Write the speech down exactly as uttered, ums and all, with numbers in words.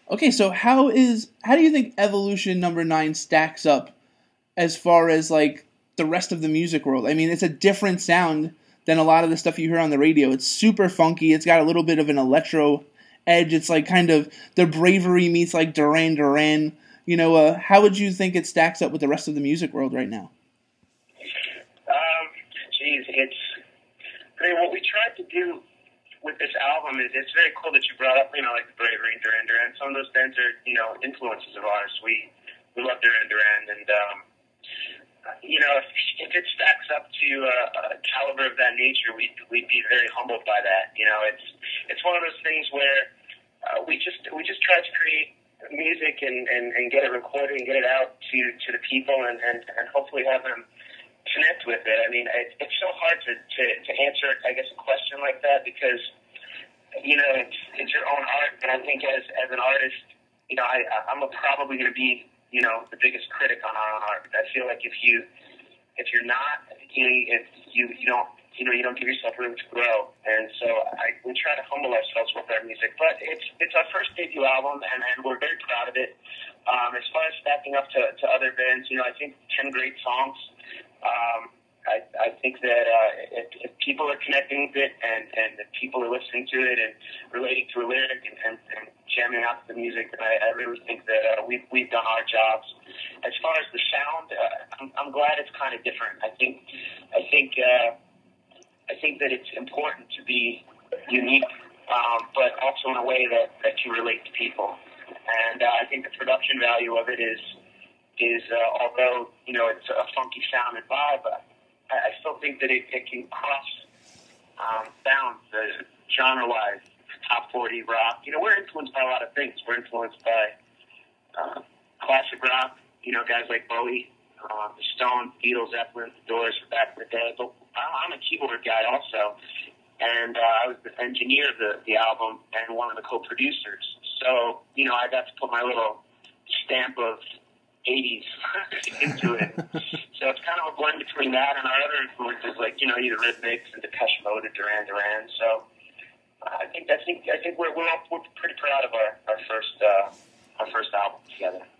Okay, so how is how do you think Evolution Number Nine stacks up as far as like the rest of the music world? I mean, it's a different sound than a lot of the stuff you hear on the radio. It's super funky. It's got a little bit of an electro edge. It's like kind of the Bravery meets like Duran Duran. You know, uh, how would you think it stacks up with the rest of the music world right now? Um, geez, it's I mean, what we tried to do with this album is it's very cool that you brought up, you know, like the Bravery and Duran Duran. Some of those bands are, you know, influences of ours. We we love Duran Duran, and um, you know, if, if it stacks up to uh, a caliber of that nature, we'd we'd be very humbled by that. You know, it's it's one of those things where uh, we just we just try to create music and, and, and get it recorded and get it out to, to the people and, and, and hopefully have them connect with it. I mean, it, it's so hard to, to, to answer, I guess, a question like that because, you know, it's, it's your own art. And I think as, as an artist, you know, I, I'm probably going to be, you know, the biggest critic on our own art. I feel like if you, if you're not, you know, if you, you don't, you know, you don't give yourself room to grow. And so I, we try to humble ourselves with our music. But it's, it's our first debut album, and, and we're very proud of it. Um, as far as stacking up to, to other bands, you know, I think ten great songs. Um, I, I think that uh, if, if people are connecting with it and, and if people are listening to it and relating to a lyric and, and, and jamming out to the music, then I, I really think that uh, we've, we've done our jobs. As far as the sound, uh, I'm, I'm glad it's kind of different. I think, I think, uh, I think that it's important to be unique, um, but also in a way that, that you relate to people. And uh, I think the production value of it is, is uh, although, you know, it's a funky sound and vibe, but I, I still think that it, it can cross um, bounds, uh, genre-wise, top forty rock. You know, we're influenced by a lot of things. We're influenced by uh, classic rock, you know, guys like Bowie, uh, the Stones, Beatles, Zeppelin, the Doors were back in the day. But I'm a keyboard guy also, and uh, I was the engineer of the, the album and one of the co-producers. So, you know, I got to put my little stamp of eighties into it. So it's kind of a blend between that and our other influences, like, you know, either Rhythmics and Depeche Mode and Duran Duran. So uh, I think I think I think we're we're, all, we're pretty proud of our our first uh, our first album together.